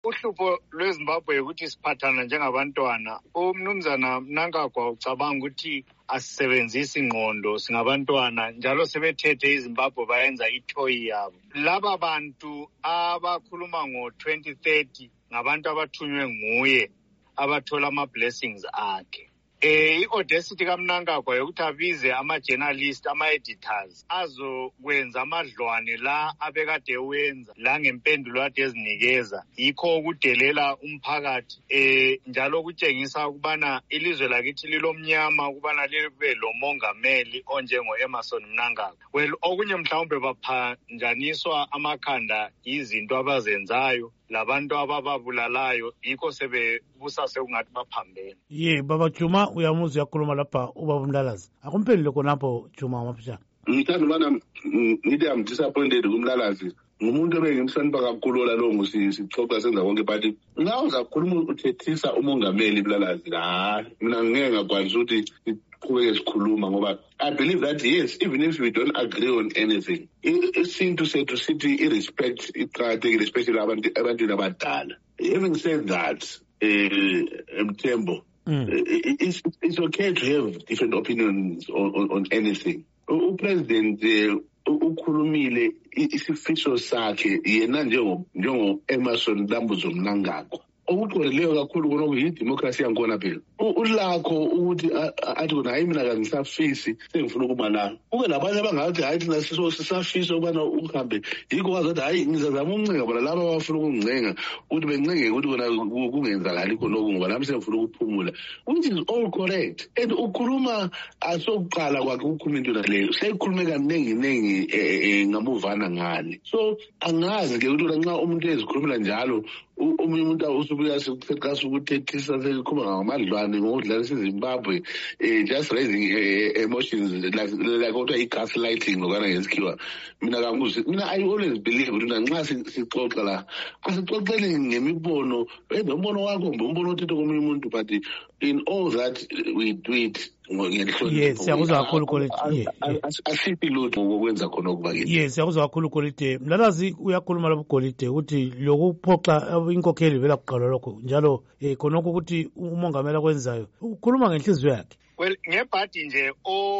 uhlupho lweZimbabwe ukuthi siphathana njengabantwana. Umnumzana Mnangagwa ucabanga ukuthi asisebenzisi ingqondo singabantwana njalo sebethethe iZimbabwe bayenza ithoyi yabo. Laba bantu abakhuluma ngo-2030 ngabantu abathunywe nguye abathola ama-blessings akhe. I-audacity kaMnangagwa yokuthi abize ama-journalist, ama-editors azokwenza amadlwane la abekade wenza la ngempendulo ade ezinikeza yikho ukudelela umphakathi njalo kutshengisa ukubana ilizwe lakithi lilomnyama ukubana libe lo mongameli onjengo-Emmerson Mnangagwa. Well, okunye mhlawumbe baphanjaniswa amakhanda izinto abazenzayo labantu abababulalayo yikho sebebusa sekungathi baphambene. Baba Juma uyamuzi yakhuluma lapha ubaba Mlalazi. Akumphendule khonapho Juma Mapishana. Ngithanda ubana ngithi am disappointed kuMlalazi. Ngumuntu ebengimhlonipha kakhulu lalongo sixoxa senza konke but ngawo uzakhuluma uthethisa umongameli Mlalazi. Mina ngeke ngakwazi ukuthi siqhubeke sikhuluma ngoba I believe that yes, even if we don't agree on anything, isintu sethu sithi irespect iqakathekile especially abantu abadala. Having said that, Mthembu, it's okay to have different opinions on anything. President ukhulumile isifiso sakhe yena njengo Emmerson Dambuzo Mnangagwa. Okuqondileyo kakhulu konoku yidemocracy yakhona phela. Ulakho ukuthi athi kona hayi mina kangisafisi sengifuna ukuba la. Kube nabanye abangathi hayi thina sisafisa ukubana uhambe. Yikho kwazothi hayi ngizazama ukuncenga bona laba abafuna ukuncenga ukuthi bencenge ukuthi kona kungenzakala khonoko ngoba nami sengifuna ukuphumula. Which is all correct. And ukhuluma asokuqala kwakhe ukukhuluma into leyo. Seyikhulume kaningi ngamuvana ngani. So angazi ke ukuthi nxa umuntu ezikhulumela njalo umuntu usubuya sekukhathi ukuthethisa sekukhuma ngamadlwane ngokudlalisa iZimbabwe just raising emotions like what I gaslighting lokana ngesikhiwa. Mina I always believe ukuthi nxa sixoxa la asixoxele ngemibono nombono wakho umbono othethe komunye umuntu but in all that we do it yes siyakuzwa kakhulu Koliti. Asithi lutho ngokwenza khona okubakile. Yes siyakuzwa kakhulu Koliti. Mlalazi uyakhuluma lapho Koliti ukuthi lokuphoxa inkokheli vela kuqala lokho njalo khonoko ukuthi umongameli akwenzayo ukhuluma ngenhliziyo yakhe. Well, ngebhadi nje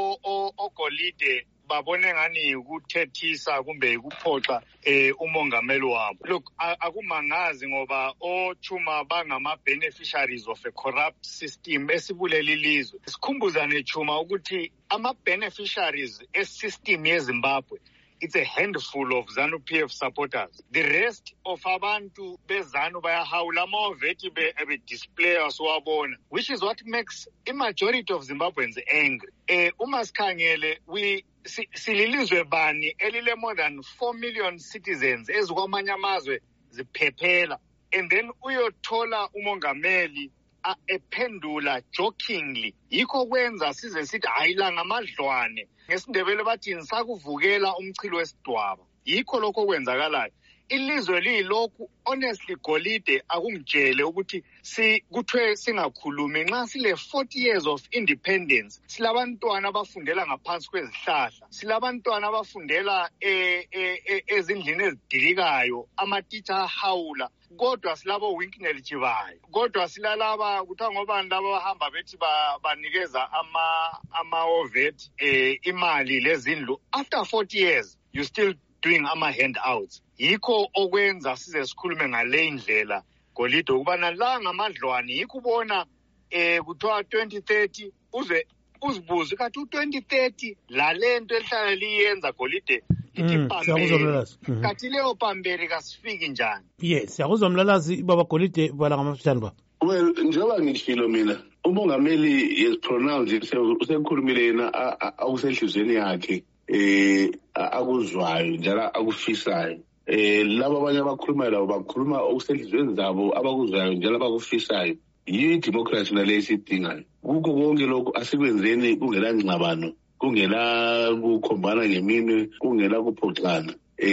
oGolide babone ngani ukuthethisa kumbe ukuphoxa umongameli wabo. Look, akumangazi ngoba oChuma bangama beneficiaries of a corrupt system esibuleli ilizwe. Sikhumbuzane Chuma ukuthi ama beneficiaries esystem yeZimbabwe it's a handful of ZANU-PF supporters. The rest of abantu bezanu bayahawula amaveti display aswabona, which is what makes a majority of Zimbabweans angry. Uma sikhangele sililizwe bani elile more than 4 million citizens ezikwamanye amazwe ziphephela, and then uyothola umongameli ephendula jokingly. Yikho kwenza size sithi hayila ngamadlwane ngesindebele bathi nisakuvukela umchilo wesidwaba. Yikho lokho kwenzakalayo. Ilizwe lilokhu honestly Golide akungitshele ukuthi kuthiwe singakhulumi nxa sile 40 years of independence. Silabantwana abafundela ngaphansi kwezihlahla, silabantwana abafundela ezindlini ezidilikayo, amatitsha ahawula, kodwa silabo Winknell Chivayo, kodwa silalaba kuthiwa ngobani laba bahamba bethi banikeza ama-ovet imali lezindlu. After 40 years you still doing ama-handouts. Yikho okwenza size sikhulume ngale ndlela Golide ukubana la ngamadlwane yikho ubona kuthiwa 2030 uzibuze kathi u-2030 la lento elihlala liyenza Golide lithi pamberi kathi leyo pamberi kasifiki njani. Yes siyakuzwa Mlalazi baba Golide bala ngamafishane ba. Well, njengoba ngishilo mina umongameli yesipronounce usekhulumile yena akusenhlizweni yakhe akuzwayo njalo akufisayo. Laba abanye abakhuluma labo bakhuluma okusenhlizweni zabo abakuzwayo njalo abakufisayo. Yiyo democracy nalesiyidingayo. Kukho konke lokho asikwenzeni kungela ngxabano, kungela kukhombana ngeminwe, kungela kuphoxana.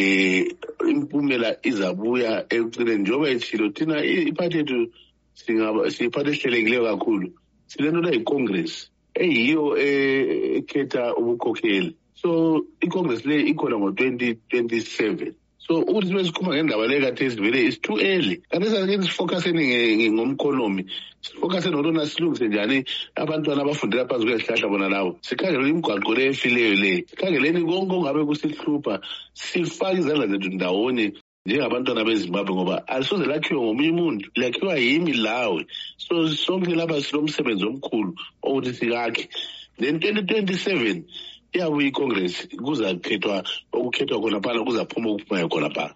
Impumela izabuya ekucineni njengoba ethilo thina iphathi yethu siyiphathe ehlelekileyo kakhulu. Silento la iCongress eyiyo ekhetha ubukhokheli. So iCongress le ikhona ngo-2027. So ukuthi sibe sikhuluma ngendaba le khathesi vele is too early. Kanti sake sifocuseni ngomkhonomi, sifocuse nolona silungise njani abantwana abafundela phansi kwezihlahla bona lawo. Sikhangele imigwaqo le efileyo le, sikhangeleni konke ongabe kusihlupha, sifake izandla zethu ndawonye njengabantwana beZimbabwe ngoba alisoze lakhiwa ngomunye umuntu, lakhiwa yimi lawe. So sonke lapha silomsebenzi omkhulu ukuthi sikakhe. Then 2027 iyabuya iCongress, kuzakhethwa okukhethwa khona phana, kuzaphuma okuphumayo khona phana.